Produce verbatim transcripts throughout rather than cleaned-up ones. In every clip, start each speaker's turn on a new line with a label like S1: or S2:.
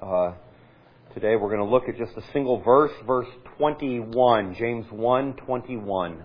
S1: Uh, today we're going to look at just a single verse, verse twenty-one, James one twenty-one.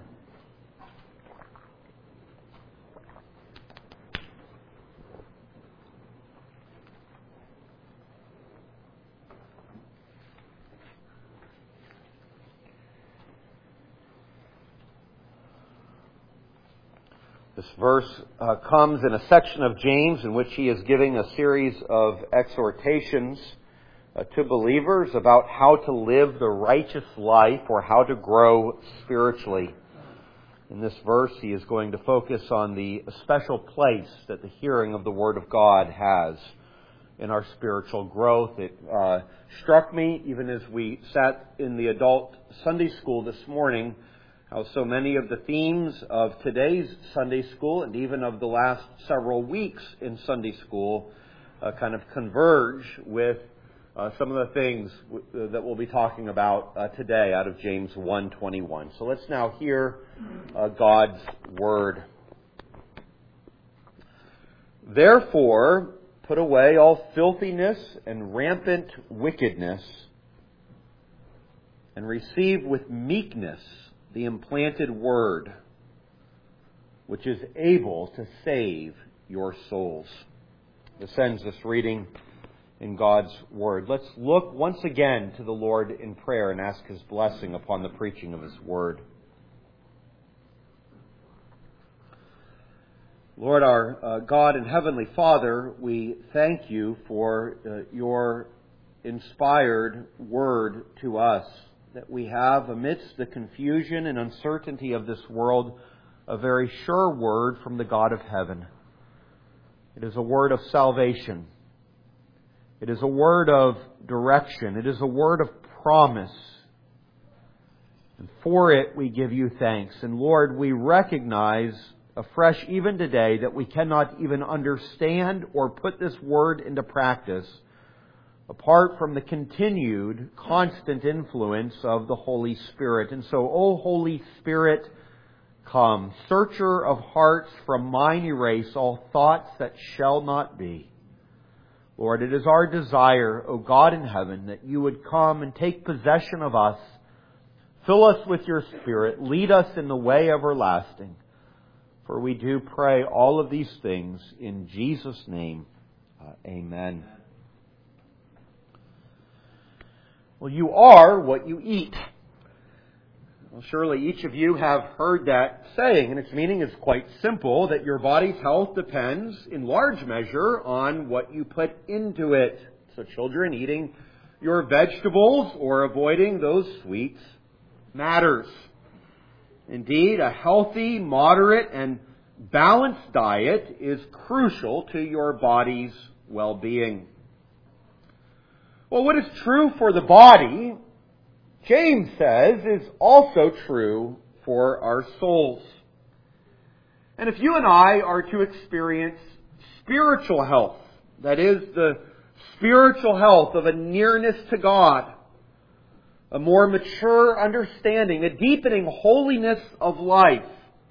S1: This verse uh, comes in a section of James in which he is giving a series of exhortations uh, to believers about how to live the righteous life or how to grow spiritually. In this verse, he is going to focus on the special place that the hearing of the Word of God has in our spiritual growth. It uh, struck me, even as we sat in the adult Sunday school this morning, how so many of the themes of today's Sunday school and even of the last several weeks in Sunday school uh, kind of converge with uh, some of the things w- that we'll be talking about uh, today out of James one twenty-one. So let's now hear uh, God's Word. Therefore, put away all filthiness and rampant wickedness, and receive with meekness the implanted word, which is able to save your souls. This ends this reading in God's Word. Let's look once again to the Lord in prayer and ask His blessing upon the preaching of His Word. Lord, our uh, God and Heavenly Father, we thank You for uh, Your inspired Word to us, that we have, amidst the confusion and uncertainty of this world, a very sure word from the God of heaven. It is a word of salvation. It is a word of direction. It is a word of promise. And for it we give You thanks. And Lord, we recognize afresh even today that we cannot even understand or put this word into practice apart from the continued, constant influence of the Holy Spirit. And so, O Holy Spirit, come, searcher of hearts, from mine erase all thoughts that shall not be. Lord, it is our desire, O God in heaven, that You would come and take possession of us, fill us with Your Spirit, lead us in the way everlasting. For we do pray all of these things in Jesus' name. Uh, amen. Well, you are what you eat. Well, surely each of you have heard that saying, and its meaning is quite simple, that your body's health depends in large measure on what you put into it. So children, eating your vegetables or avoiding those sweets matters. Indeed, a healthy, moderate, and balanced diet is crucial to your body's well-being. Well, what is true for the body, James says, is also true for our souls. And if you and I are to experience spiritual health, that is, the spiritual health of a nearness to God, a more mature understanding, a deepening holiness of life,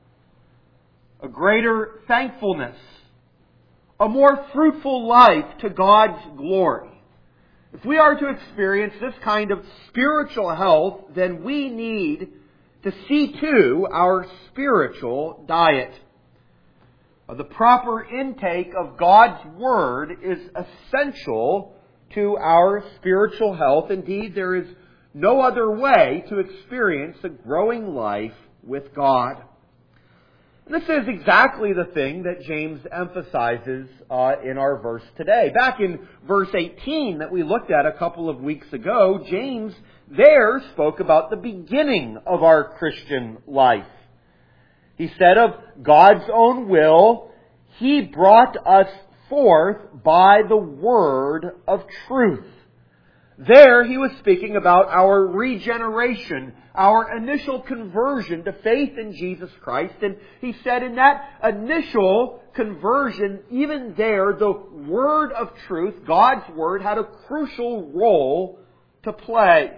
S1: a greater thankfulness, a more fruitful life to God's glory, if we are to experience this kind of spiritual health, then we need to see to our spiritual diet. The proper intake of God's Word is essential to our spiritual health. Indeed, there is no other way to experience a growing life with God. This is exactly the thing that James emphasizes uh, in our verse today. Back in verse eighteen that we looked at a couple of weeks ago, James there spoke about the beginning of our Christian life. He said of God's own will, He brought us forth by the word of truth. There he was speaking about our regeneration, our initial conversion to faith in Jesus Christ. And he said in that initial conversion, even there, the word of truth, God's word, had a crucial role to play.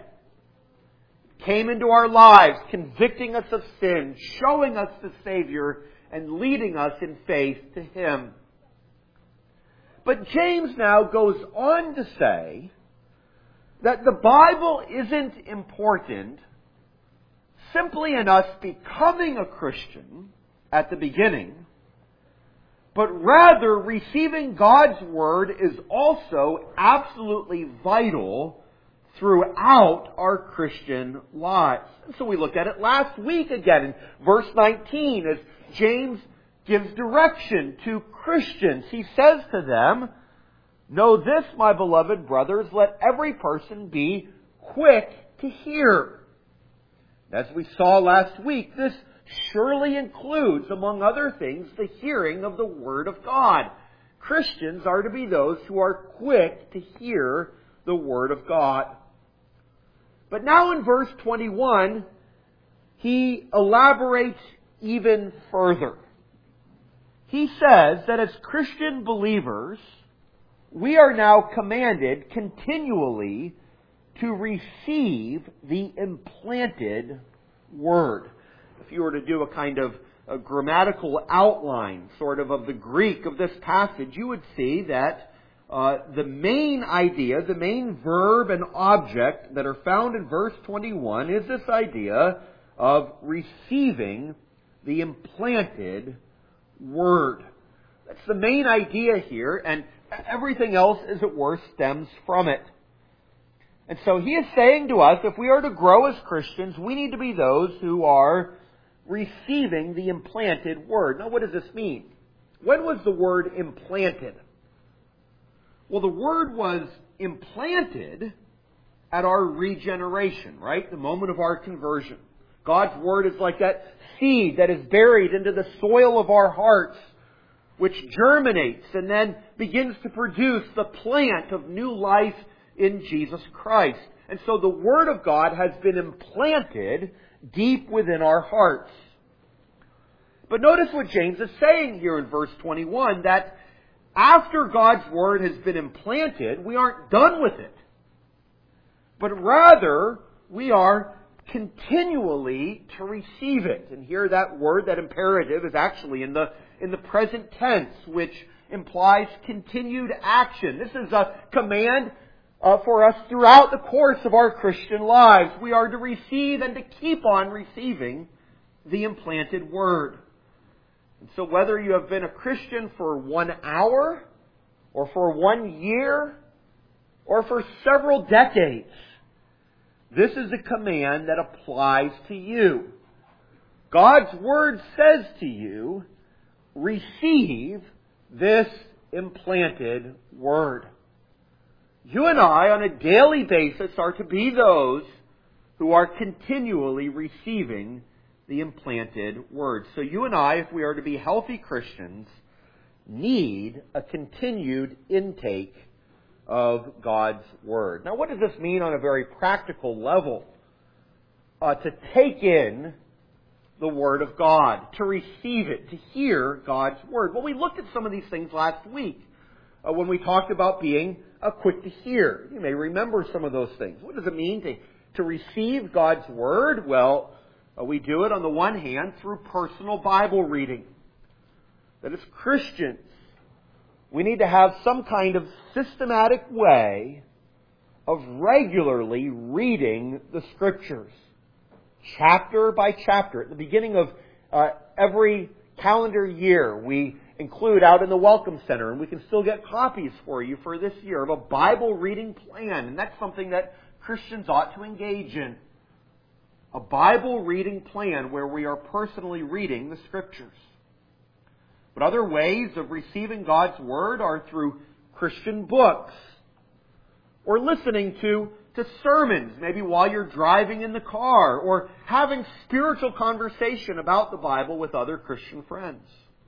S1: It came into our lives, convicting us of sin, showing us the Savior, and leading us in faith to Him. But James now goes on to say that the Bible isn't important simply in us becoming a Christian at the beginning, but rather receiving God's Word is also absolutely vital throughout our Christian lives. And so we looked at it last week again in verse nineteen as James gives direction to Christians. He says to them, "Know this, my beloved brothers, let every person be quick to hear." As we saw last week, this surely includes, among other things, the hearing of the Word of God. Christians are to be those who are quick to hear the Word of God. But now in verse twenty-one, he elaborates even further. He says that as Christian believers, we are now commanded continually to receive the implanted Word. If you were to do a kind of a grammatical outline, sort of, of the Greek of this passage, you would see that uh, the main idea, the main verb and object that are found in verse twenty-one is this idea of receiving the implanted Word. That's the main idea here, and everything else, as it were, stems from it. And so he is saying to us, if we are to grow as Christians, we need to be those who are receiving the implanted Word. Now, what does this mean? When was the Word implanted? Well, the Word was implanted at our regeneration, right? The moment of our conversion. God's Word is like that seed that is buried into the soil of our hearts, which germinates and then begins to produce the plant of new life in Jesus Christ. And so the Word of God has been implanted deep within our hearts. But notice what James is saying here in verse twenty-one, that after God's Word has been implanted, we aren't done with it. But rather, we are continually to receive it. And here that word, that imperative, is actually in the in the present tense, which implies continued action. This is a command uh, for us throughout the course of our Christian lives. We are to receive and to keep on receiving the implanted Word. And so whether you have been a Christian for one hour, or for one year, or for several decades, this is a command that applies to you. God's Word says to you, receive this implanted Word. You and I, on a daily basis, are to be those who are continually receiving the implanted Word. So you and I, if we are to be healthy Christians, need a continued intake of God's Word. Now, what does this mean on a very practical level? Uh, to take in the Word of God, to receive it, to hear God's Word. Well, we looked at some of these things last week uh, when we talked about being uh, quick to hear. You may remember some of those things. What does it mean to, to receive God's Word? Well, uh, we do it on the one hand through personal Bible reading. That as Christians, we need to have some kind of systematic way of regularly reading the Scriptures, chapter by chapter. At the beginning of uh, every calendar year, we include out in the Welcome Center, and we can still get copies for you for this year, of a Bible reading plan. And that's something that Christians ought to engage in. A Bible reading plan where we are personally reading the Scriptures. But other ways of receiving God's Word are through Christian books, or listening to, to sermons, maybe while you're driving in the car, or having spiritual conversation about the Bible with other Christian friends.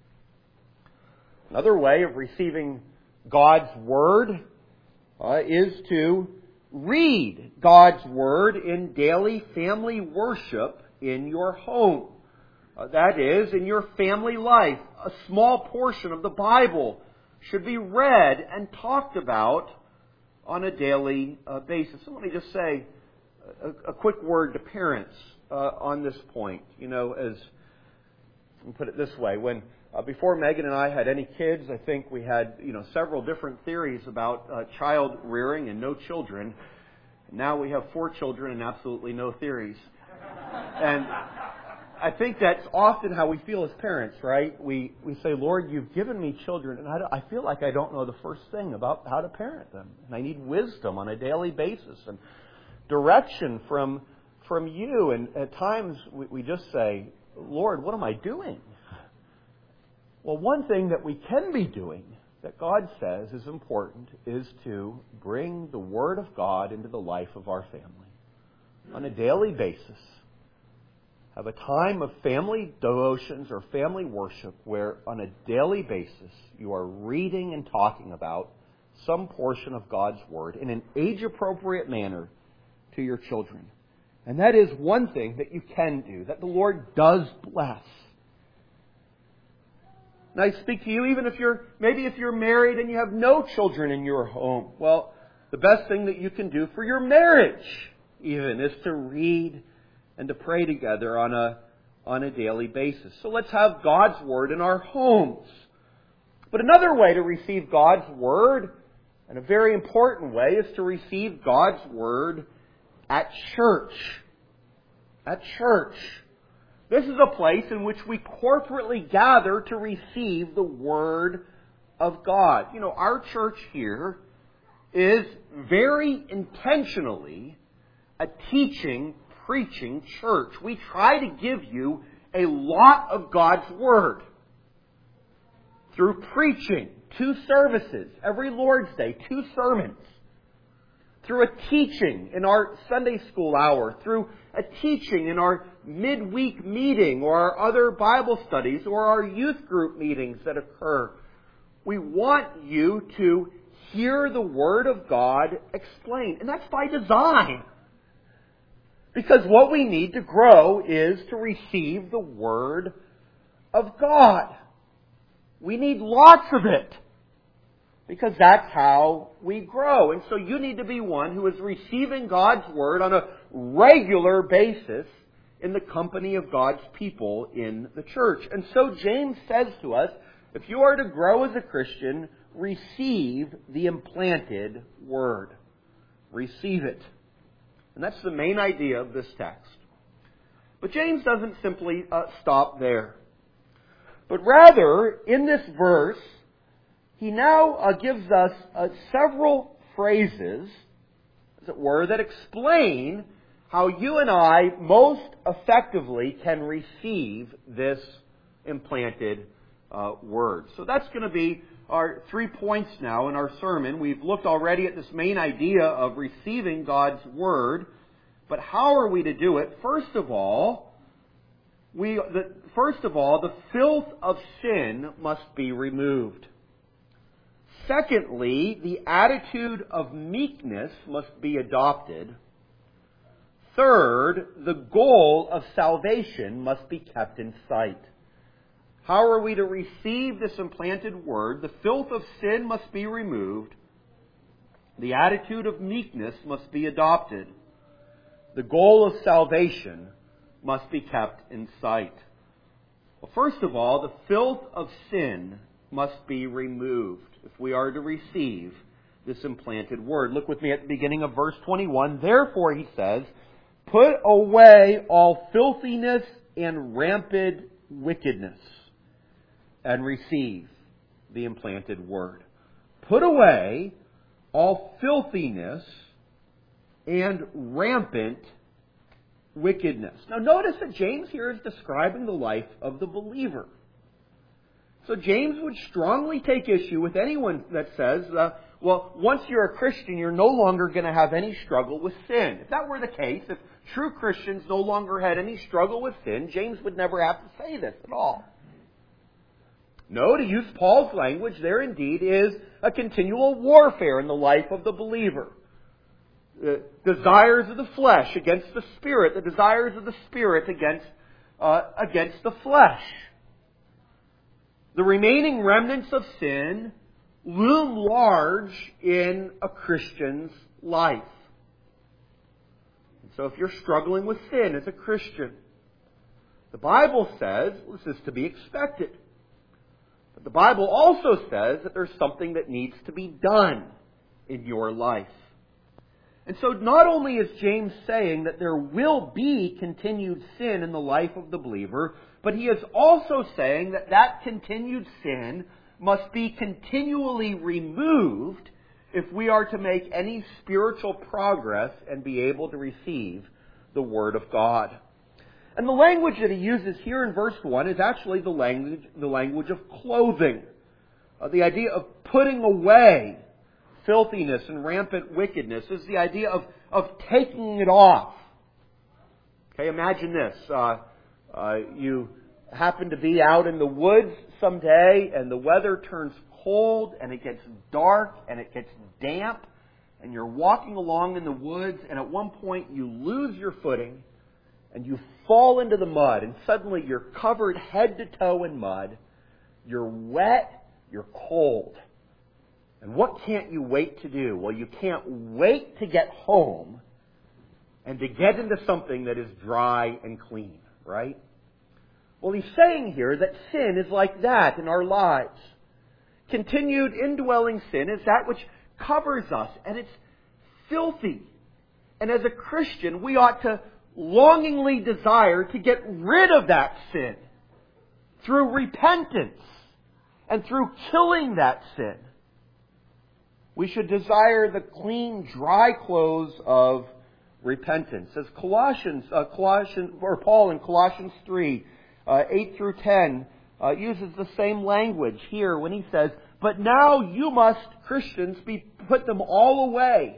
S1: Another way of receiving God's Word uh, is to read God's Word in daily family worship in your home. Uh, that is, in your family life, a small portion of the Bible should be read and talked about on a daily uh, basis. So let me just say a, a quick word to parents uh, on this point. You know, as let me put it this way: when uh, before Megan and I had any kids, I think we had you know several different theories about uh, child rearing and no children. Now we have four children and absolutely no theories. And I think that's often how we feel as parents, right? We we say, Lord, you've given me children, and I, don't, I feel like I don't know the first thing about how to parent them. And I need wisdom on a daily basis and direction from from you. And at times we, we just say, Lord, what am I doing? Well, one thing that we can be doing that God says is important is to bring the Word of God into the life of our family on a daily basis. Have a time of family devotions or family worship where on a daily basis you are reading and talking about some portion of God's Word in an age-appropriate manner to your children. And that is one thing that you can do, that the Lord does bless. And I speak to you even if you're, maybe if you're married and you have no children in your home. Well, the best thing that you can do for your marriage even is to read and to pray together on a, on a daily basis. So let's have God's Word in our homes. But another way to receive God's Word, and a very important way, is to receive God's Word at church. At church. This is a place in which we corporately gather to receive the Word of God. You know, our church here is very intentionally a teaching, preaching church. We try to give you a lot of God's Word through preaching, two services, every Lord's Day, two sermons, through a teaching in our Sunday school hour, through a teaching in our midweek meeting or our other Bible studies or our youth group meetings that occur. We want you to hear the Word of God explained. And that's by design. Because what we need to grow is to receive the Word of God. We need lots of it. Because that's how we grow. And so you need to be one who is receiving God's Word on a regular basis in the company of God's people in the church. And so James says to us, if you are to grow as a Christian, receive the implanted Word. Receive it. And that's the main idea of this text. But James doesn't simply uh, stop there. But rather, in this verse, he now uh, gives us uh, several phrases, as it were, that explain how you and I most effectively can receive this implanted uh, Word. So that's going to be our three points now in our sermon. We've looked already at this main idea of receiving God's Word. But how are we to do it? First of all, we the, first of all, the filth of sin must be removed. Secondly, the attitude of meekness must be adopted. Third, the goal of salvation must be kept in sight. How are we to receive this implanted Word? The filth of sin must be removed. The attitude of meekness must be adopted. The goal of salvation must be kept in sight. Well, first of all, the filth of sin must be removed if we are to receive this implanted Word. Look with me at the beginning of verse twenty-one. Therefore, he says, put away all filthiness and rampant wickedness and receive the implanted Word. Put away all filthiness and rampant wickedness. Now notice that James here is describing the life of the believer. So James would strongly take issue with anyone that says, uh, well, once you're a Christian, you're no longer going to have any struggle with sin. If that were the case, if true Christians no longer had any struggle with sin, James would never have to say this at all. No, to use Paul's language, there indeed is a continual warfare in the life of the believer. The desires of the flesh against the Spirit, the desires of the Spirit against, uh, against the flesh. The remaining remnants of sin loom large in a Christian's life. And so if you're struggling with sin as a Christian, the Bible says this is to be expected. But the Bible also says that there's something that needs to be done in your life. And so not only is James saying that there will be continued sin in the life of the believer, but he is also saying that that continued sin must be continually removed if we are to make any spiritual progress and be able to receive the Word of God. And the language that he uses here in verse one is actually the language, the language of clothing. Uh, the idea of putting away filthiness and rampant wickedness is the idea of, of taking it off. Okay, imagine this. Uh, uh, you happen to be out in the woods someday and the weather turns cold and it gets dark and it gets damp and you're walking along in the woods and at one point you lose your footing and you fall into the mud and suddenly you're covered head to toe in mud. You're wet, you're cold. And what can't you wait to do? Well, you can't wait to get home and to get into something that is dry and clean, right? Well, he's saying here that sin is like that in our lives. Continued indwelling sin is that which covers us, and it's filthy. And as a Christian, we ought to longingly desire to get rid of that sin through repentance and through killing that sin. We should desire the clean, dry clothes of repentance. As Colossians, uh, Colossians, or Paul in Colossians three, uh, eight through ten, uh, uses the same language here when he says, "But now you must, Christians, be put them all away.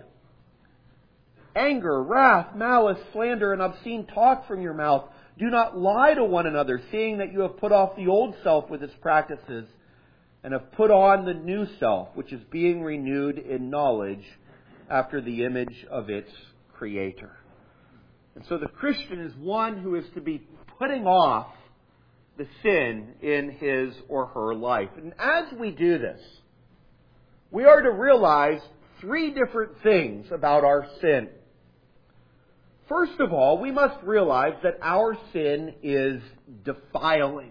S1: Anger, wrath, malice, slander, and obscene talk from your mouth. Do not lie to one another, seeing that you have put off the old self with its practices, and have put on the new self, which is being renewed in knowledge after the image of its Creator." And so the Christian is one who is to be putting off the sin in his or her life. And as we do this, we are to realize three different things about our sin. First of all, we must realize that our sin is defiling.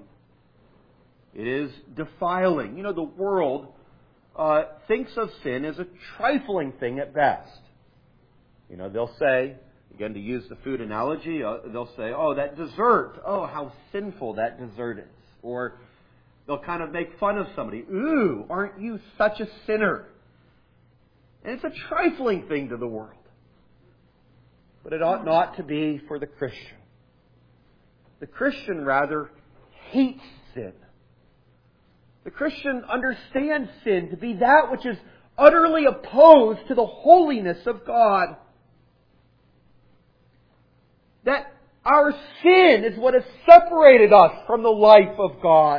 S1: It is defiling. You know, the world uh, thinks of sin as a trifling thing at best. You know, they'll say, again, to use the food analogy, uh, they'll say, "Oh, that dessert, oh, how sinful that dessert is." Or they'll kind of make fun of somebody. "Ooh, aren't you such a sinner?" And it's a trifling thing to the world. But it ought not to be for the Christian. The Christian, rather, hates sin. The Christian understands sin to be that which is utterly opposed to the holiness of God. That our sin is what has separated us from the life of God.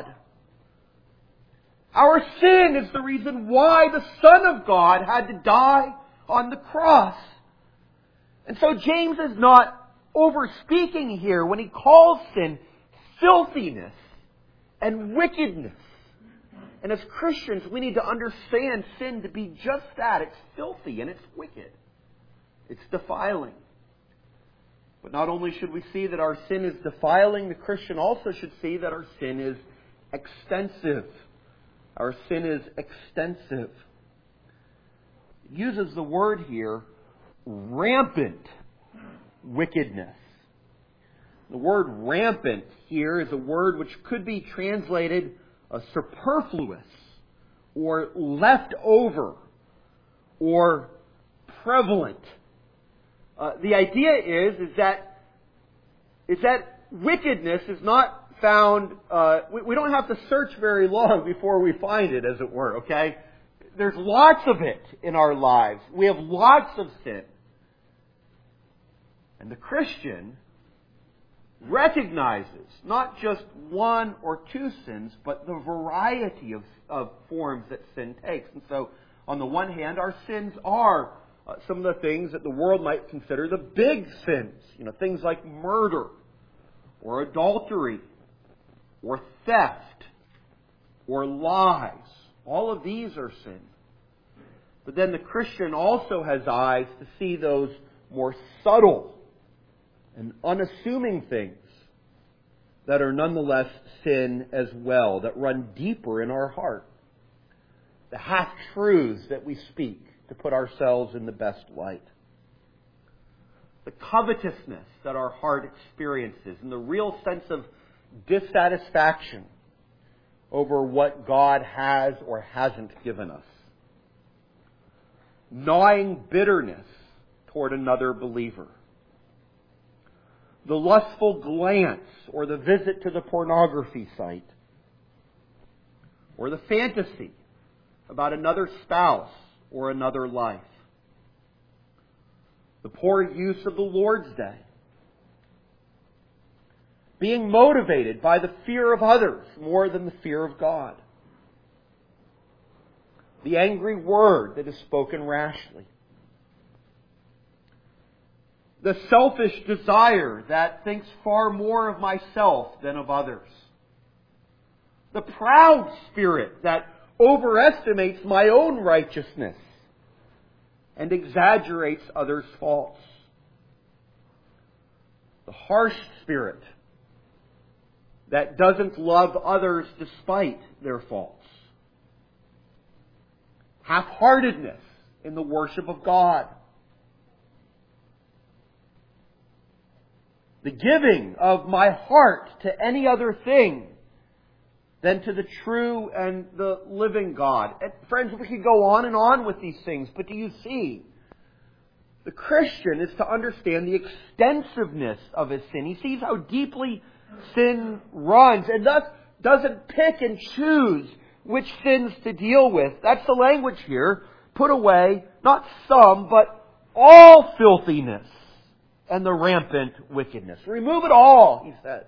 S1: Our sin is the reason why the Son of God had to die on the cross. And so James is not overspeaking here when he calls sin filthiness and wickedness. And as Christians, we need to understand sin to be just that. It's filthy and it's wicked. It's defiling. But not only should we see that our sin is defiling, the Christian also should see that our sin is extensive. Our sin is extensive. It uses the word here, rampant wickedness. The word rampant here is a word which could be translated uh, superfluous or left over or prevalent. Uh, the idea is, is that is that wickedness is not found, uh, we, we don't have to search very long before we find it, as it were, okay? There's lots of it in our lives. We have lots of sin. And the Christian recognizes not just one or two sins, but the variety of, of forms that sin takes. And so, on the one hand, our sins are uh, some of the things that the world might consider the big sins. You know, things like murder, or adultery, or theft, or lies. All of these are sin. But then the Christian also has eyes to see those more subtle and unassuming things that are nonetheless sin as well, that run deeper in our heart. The half-truths that we speak to put ourselves in the best light. the covetousness that our heart experiences, and the real sense of dissatisfaction over what God has or hasn't given us. Gnawing bitterness toward another believer. The lustful glance or the visit to the pornography site. Or the fantasy about another spouse or another life. The poor use of the Lord's Day. Being motivated by the fear of others more than the fear of God. The angry word that is spoken rashly. The selfish desire that thinks far more of myself than of others. The proud spirit that overestimates my own righteousness and exaggerates others' faults. The harsh spirit that doesn't love others despite their faults. Half-heartedness in the worship of God. The giving of my heart to any other thing than to the true and the living God. And friends, we could go on and on with these things, but do you see? The Christian is to understand the extensiveness of his sin. He sees how deeply sin runs and thus doesn't pick and choose which sins to deal with. That's the language here. Put away, not some, but all filthiness and the rampant wickedness. Remove it all, he says.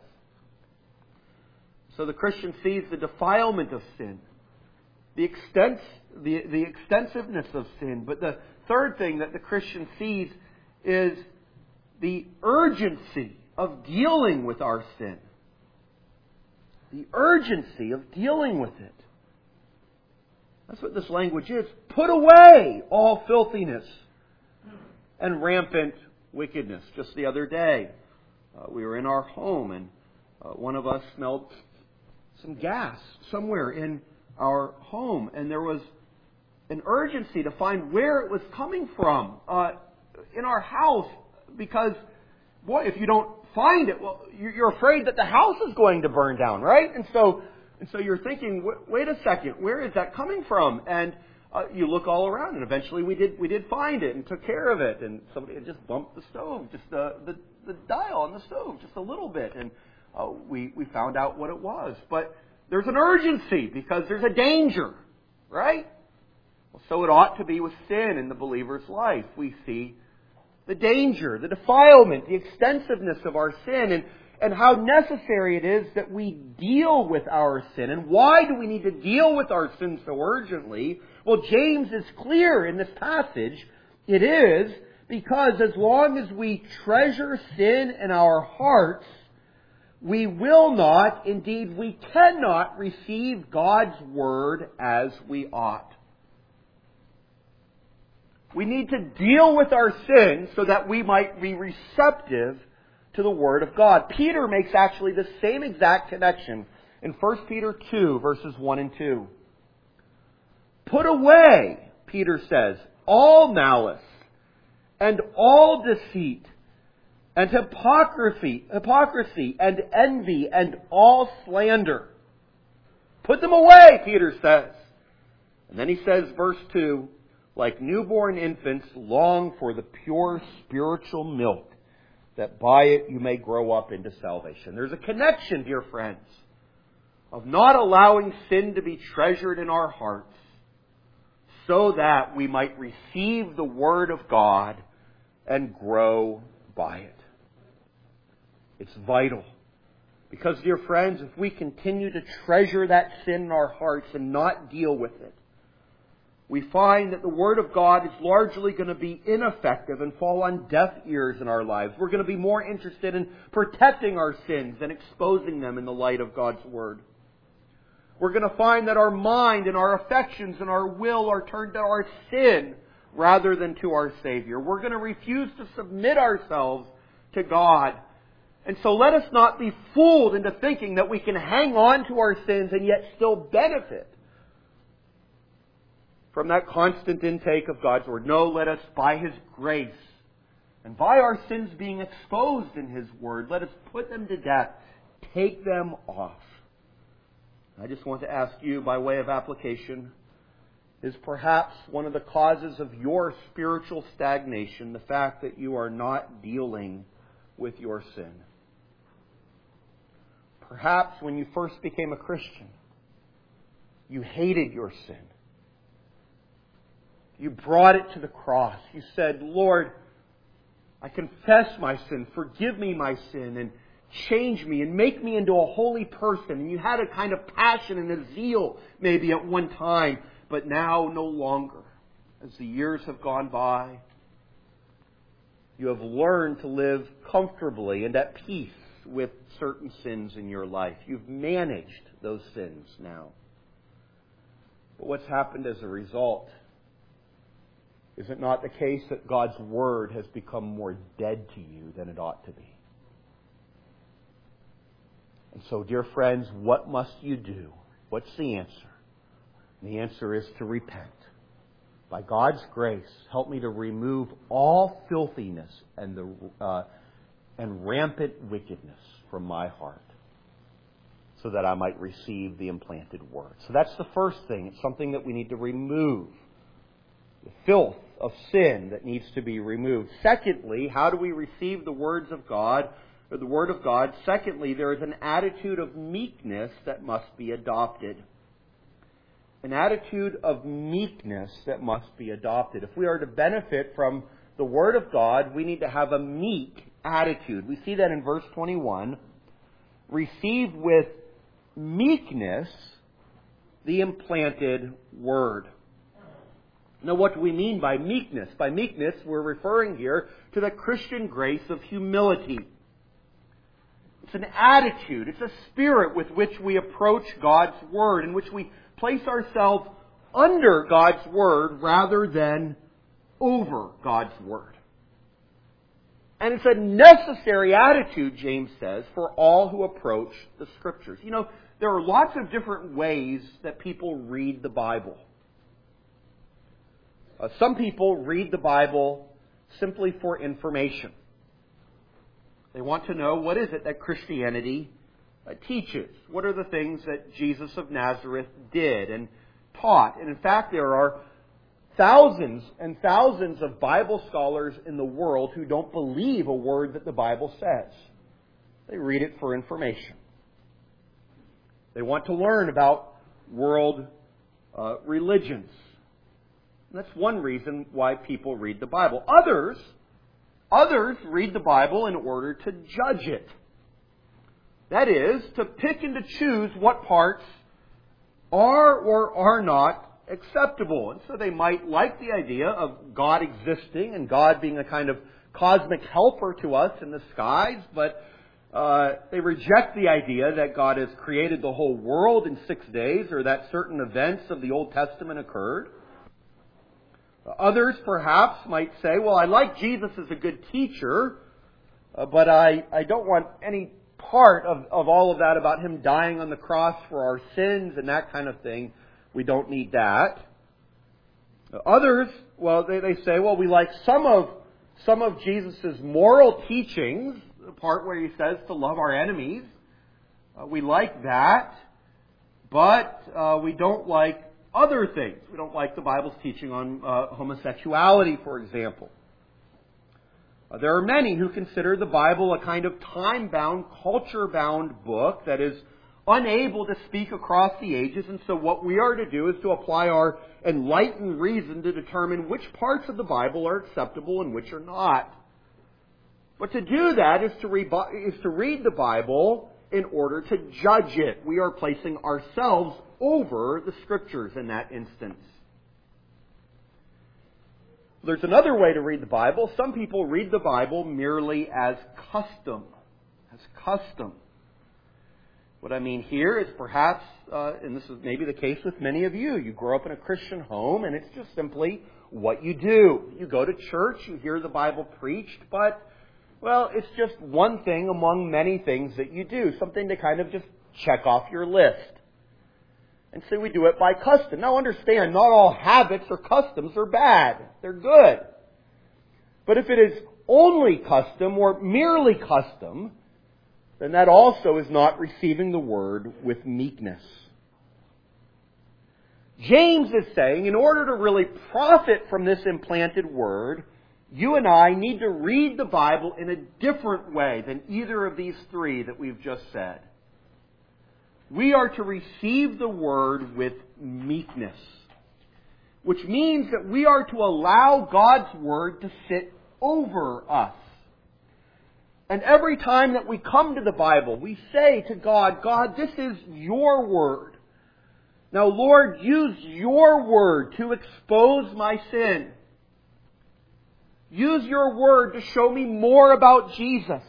S1: So the Christian sees the defilement of sin, the extent, the, the extensiveness of sin. But the third thing that the Christian sees is the urgency of dealing with our sin. The urgency of dealing with it. That's what this language is. Put away all filthiness and rampant wickedness. Just the other day, uh, we were in our home and uh, one of us smelled some gas somewhere in our home. And there was an urgency to find where it was coming from uh, in our house. Because, boy, if you don't find it, well, you're afraid that the house is going to burn down, right? And so and so you're thinking, wait a second, where is that coming from? And uh, you look all around, and eventually we did we did find it and took care of it. And somebody had just bumped the stove, just the, the, the dial on the stove, just a little bit. And uh, we, we found out what it was. But there's an urgency because there's a danger, right? Well, so it ought to be with sin in the believer's life. We see the danger, the defilement, the extensiveness of our sin, and, and how necessary it is that we deal with our sin. And why do we need to deal with our sin so urgently? Well, James is clear in this passage. It is because as long as we treasure sin in our hearts, we will not, indeed we cannot receive God's Word as we ought. We need to deal with our sin so that we might be receptive to the Word of God. Peter makes actually the same exact connection in First Peter two, verses one and two. Put away, Peter says, all malice and all deceit and hypocrisy, hypocrisy and envy and all slander. Put them away, Peter says. And then he says, verse two, like newborn infants, long for the pure spiritual milk, that by it you may grow up into salvation. There's a connection, dear friends, of not allowing sin to be treasured in our hearts so that we might receive the Word of God and grow by it. It's vital. Because, dear friends, if we continue to treasure that sin in our hearts and not deal with it, we find that the Word of God is largely going to be ineffective and fall on deaf ears in our lives. We're going to be more interested in protecting our sins than exposing them in the light of God's Word. We're going to find that our mind and our affections and our will are turned to our sin rather than to our Savior. We're going to refuse to submit ourselves to God. And so let us not be fooled into thinking that we can hang on to our sins and yet still benefit from that constant intake of God's Word. No, let us, by His grace And by our sins being exposed in His Word, let us put them to death. Take them off. I just want to ask you, by way of application, is perhaps one of the causes of your spiritual stagnation the fact that you are not dealing with your sin? Perhaps when you first became a Christian, you hated your sin. You brought it to the cross. You said, Lord, I confess my sin. Forgive me my sin and change me and make me into a holy person. And you had a kind of passion and a zeal maybe at one time, but now no longer. As the years have gone by, you have learned to live comfortably and at peace with certain sins in your life. You've managed those sins now. But what's happened as a result? Is it not the case that God's Word has become more dead to you than it ought to be? And so, dear friends, what must you do? What's the answer? The answer is to repent. By God's grace, help me to remove all filthiness and the uh, and rampant wickedness from my heart, so that I might receive the implanted Word. So that's the first thing. It's something that we need to remove. The filth of sin that needs to be removed. Secondly, how do we receive the words of God, or the Word of God? Secondly, there is an attitude of meekness that must be adopted. An attitude of meekness that must be adopted. If we are to benefit from the Word of God, we need to have a meek attitude. We see that in verse twenty-one. Receive with meekness the implanted Word. Now, what do we mean by meekness? By meekness, we're referring here to the Christian grace of humility. It's an attitude, it's a spirit with which we approach God's Word, in which we place ourselves under God's Word rather than over God's Word. And it's a necessary attitude, James says, for all who approach the Scriptures. You know, there are lots of different ways that people read the Bible. Uh, some people read the Bible simply for information. They want to know, what is it that Christianity uh, teaches? What are the things that Jesus of Nazareth did and taught? And in fact, there are thousands and thousands of Bible scholars in the world who don't believe a word that the Bible says. They read it for information. They want to learn about world uh, religions. And that's one reason why people read the Bible. Others, others read the Bible in order to judge it. That is, to pick and to choose what parts are or are not acceptable. And so they might like the idea of God existing and God being a kind of cosmic helper to us in the skies, but uh, they reject the idea that God has created the whole world in six days or that certain events of the Old Testament occurred. Others perhaps might say, well, I like Jesus as a good teacher, uh, but I, I don't want any part of, of all of that about Him dying on the cross for our sins and that kind of thing. We don't need that. Others, well, they, they say, well, we like some of some of Jesus' moral teachings, the part where He says to love our enemies. Uh, we like that, but uh, we don't like other things. We don't like the Bible's teaching on uh, homosexuality, for example. Uh, there are many who consider the Bible a kind of time-bound, culture-bound book that is unable to speak across the ages, and so what we are to do is to apply our enlightened reason to determine which parts of the Bible are acceptable and which are not. But to do that is to, re- is to read the Bible in order to judge it. We are placing ourselves over the Scriptures in that instance. There's another way to read the Bible. Some people read the Bible merely as custom. As custom. What I mean here is perhaps, uh, and this is maybe the case with many of you, you grow up in a Christian home and it's just simply what you do. You go to church, you hear the Bible preached, but, well, it's just one thing among many things that you do. Something to kind of just check off your list. And so we do it by custom. Now understand, not all habits or customs are bad. They're good. But if it is only custom or merely custom, then that also is not receiving the Word with meekness. James is saying, in order to really profit from this implanted Word, you and I need to read the Bible in a different way than either of these three that we've just said. We are to receive the Word with meekness, which means that we are to allow God's Word to sit over us. And every time that we come to the Bible, we say to God, God, this is your Word. Now, Lord, use your Word to expose my sin. Use your Word to show me more about Jesus,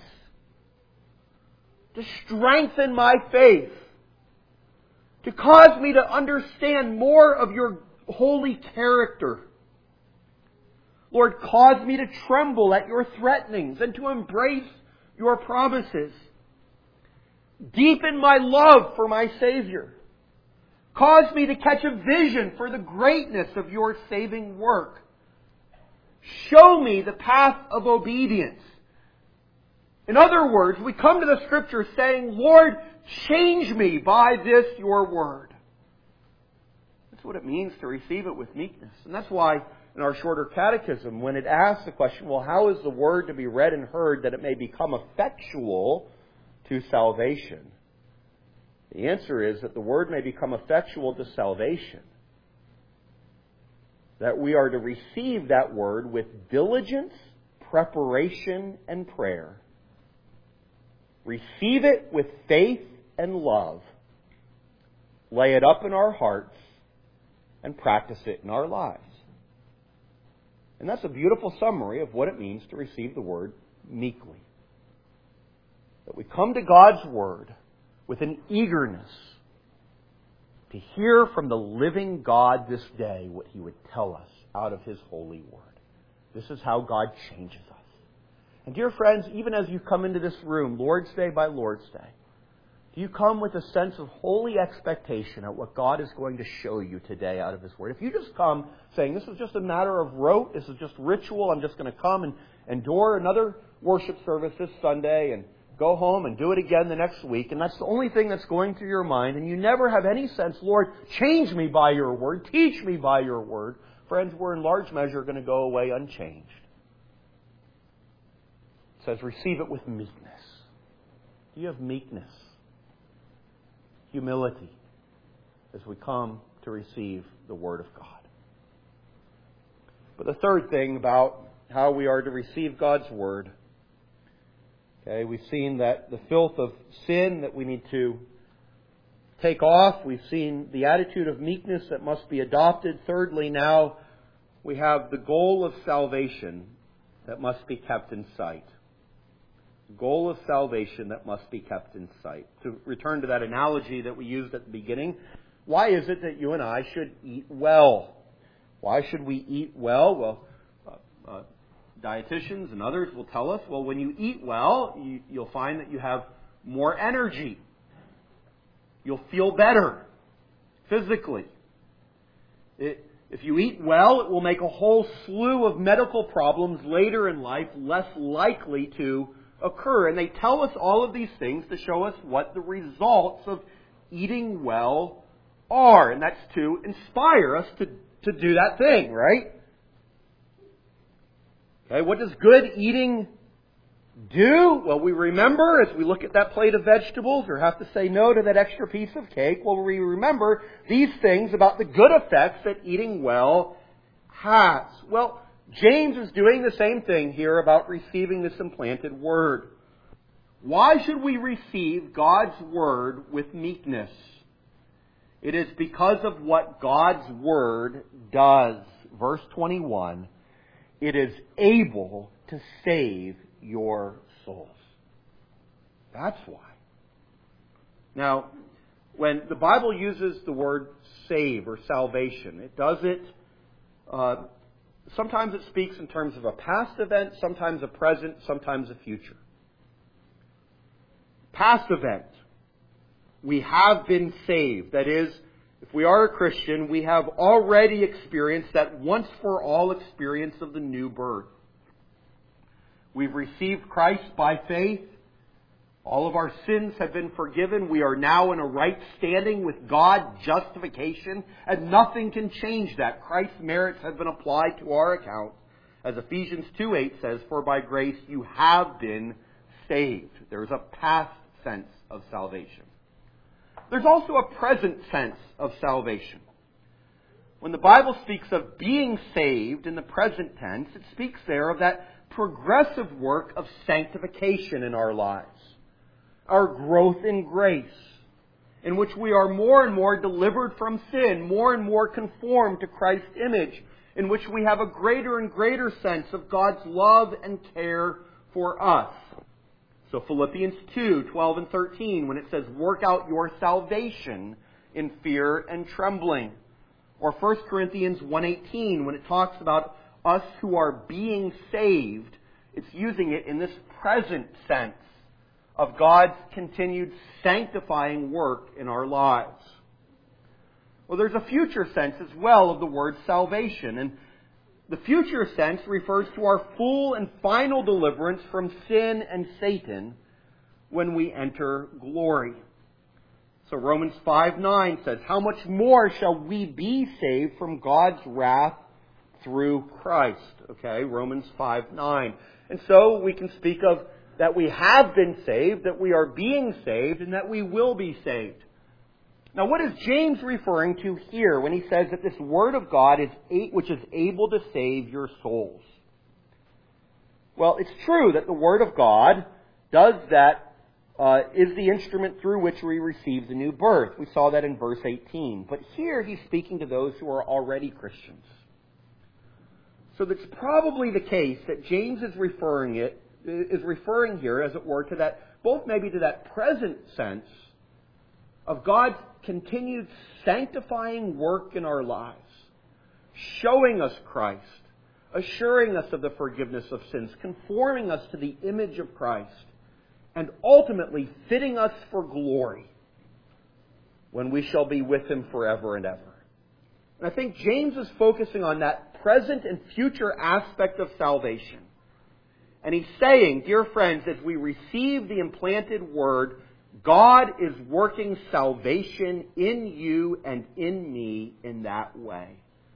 S1: to strengthen my faith, to cause me to understand more of your holy character. Lord, cause me to tremble at your threatenings and to embrace your promises. Deepen my love for my Savior. Cause me to catch a vision for the greatness of your saving work. Show me the path of obedience. In other words, we come to the Scripture saying, Lord, change me by this your Word. That's what it means to receive it with meekness. And that's why in our shorter catechism, when it asks the question, well, how is the Word to be read and heard that it may become effectual to salvation? The answer is that the Word may become effectual to salvation. That we are to receive that Word with diligence, preparation, and prayer. Receive it with faith and love. Lay it up in our hearts and practice it in our lives. And that's a beautiful summary of what it means to receive the Word meekly. That we come to God's Word with an eagerness to hear from the living God this day what He would tell us out of His holy Word. This is how God changes us. And dear friends, even as you come into this room, Lord's Day by Lord's Day, do you come with a sense of holy expectation at what God is going to show you today out of His Word? If you just come saying, this is just a matter of rote, this is just ritual, I'm just going to come and endure another worship service this Sunday and go home and do it again the next week, and that's the only thing that's going through your mind, and you never have any sense, Lord, change me by your Word, teach me by your Word, friends, we're in large measure going to go away unchanged. It says, receive it with meekness. Do you have meekness? Humility as we come to receive the Word of God. But the third thing about how we are to receive God's Word, okay, we've seen that the filth of sin that we need to take off. We've seen the attitude of meekness that must be adopted. Thirdly, now we have the goal of salvation that must be kept in sight. Goal of salvation that must be kept in sight. To return to that analogy that we used at the beginning, why is it that you and I should eat well? Why should we eat well? Well, uh, uh, dietitians and others will tell us, well, when you eat well, you, you'll find that you have more energy. You'll feel better physically. It, if you eat well, it will make a whole slew of medical problems later in life less likely to occur. And they tell us all of these things to show us what the results of eating well are. And that's to inspire us to, to do that thing, right? Okay, what does good eating do? Well, we remember as we look at that plate of vegetables or have to say no to that extra piece of cake, well, we remember these things about the good effects that eating well has. Well, James is doing the same thing here about receiving this implanted Word. Why should we receive God's Word with meekness? It is because of what God's Word does. Verse twenty-one, it is able to save your souls. That's why. Now, when the Bible uses the word save or salvation, it does it uh, sometimes it speaks in terms of a past event, sometimes a present, sometimes a future. Past event. We have been saved. That is, if we are a Christian, we have already experienced that once for all experience of the new birth. We've received Christ by faith. All of our sins have been forgiven. We are now in a right standing with God, justification, and nothing can change that. Christ's merits have been applied to our account. As Ephesians two eight says, for by grace you have been saved. There is a past sense of salvation. There's also a present sense of salvation. When the Bible speaks of being saved in the present tense, it speaks there of that progressive work of sanctification in our lives. Our growth in grace, in which we are more and more delivered from sin, more and more conformed to Christ's image, in which we have a greater and greater sense of God's love and care for us. So Philippians two twelve and thirteen, when it says, work out your salvation in fear and trembling. Or First Corinthians one eighteen, when it talks about us who are being saved, it's using it in this present sense of God's continued sanctifying work in our lives. Well, there's a future sense as well of the word salvation. And the future sense refers to our full and final deliverance from sin and Satan when we enter glory. So Romans five nine says, how much more shall we be saved from God's wrath through Christ? Okay, Romans five nine. And so we can speak of that we have been saved, that we are being saved, and that we will be saved. Now, what is James referring to here when he says that this Word of God is which is able to save your souls? Well, it's true that the Word of God does that, uh, is the instrument through which we receive the new birth. We saw that in verse eighteen. But here he's speaking to those who are already Christians. So it's probably the case that James is referring it is referring here, as it were, to that, both maybe to that present sense of God's continued sanctifying work in our lives, showing us Christ, assuring us of the forgiveness of sins, conforming us to the image of Christ, and ultimately fitting us for glory when we shall be with Him forever and ever. And I think James is focusing on that present and future aspect of salvation. And he's saying, dear friends, as we receive the implanted Word, God is working salvation in you and in me in that way.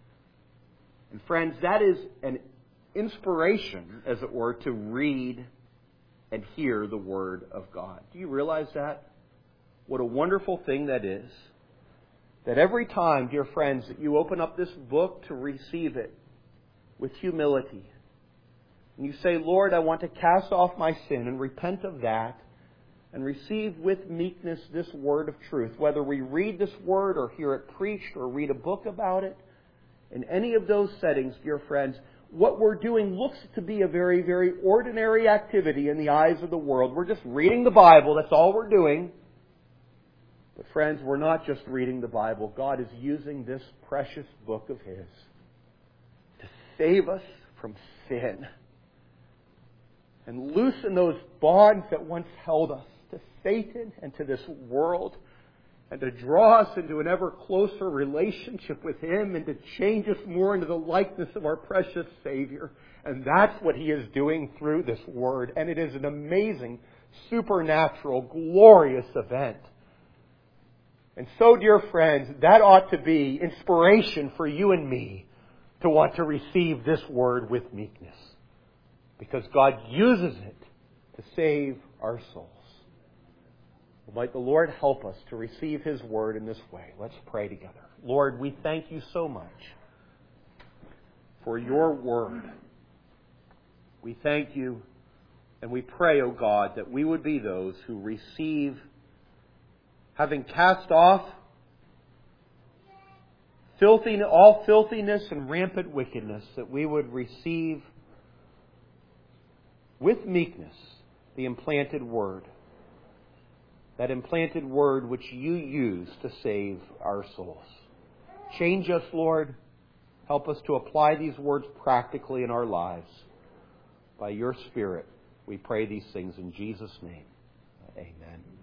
S1: And friends, that is an inspiration, as it were, to read and hear the Word of God. Do you realize that? What a wonderful thing that is. That every time, dear friends, that you open up this book to receive it with humility, and you say, Lord, I want to cast off my sin and repent of that and receive with meekness this word of truth. Whether we read this word or hear it preached or read a book about it, in any of those settings, dear friends, what we're doing looks to be a very, very ordinary activity in the eyes of the world. We're just reading the Bible. That's all we're doing. But friends, we're not just reading the Bible. God is using this precious book of His to save us from sin and loosen those bonds that once held us to Satan and to this world, and to draw us into an ever closer relationship with Him, and to change us more into the likeness of our precious Savior. And that's what He is doing through this Word. And it is an amazing, supernatural, glorious event. And so, dear friends, that ought to be inspiration for you and me to want to receive this Word with meekness. Because God uses it to save our souls. Might the Lord help us to receive His Word in this way. Let's pray together. Lord, we thank You so much for Your Word. We thank You and we pray, O God, that we would be those who receive, having cast off filthy, all filthiness and rampant wickedness, that we would receive with meekness the implanted Word. That implanted Word which You use to save our souls. Change us, Lord. Help us to apply these words practically in our lives. By Your Spirit, we pray these things in Jesus' name. Amen.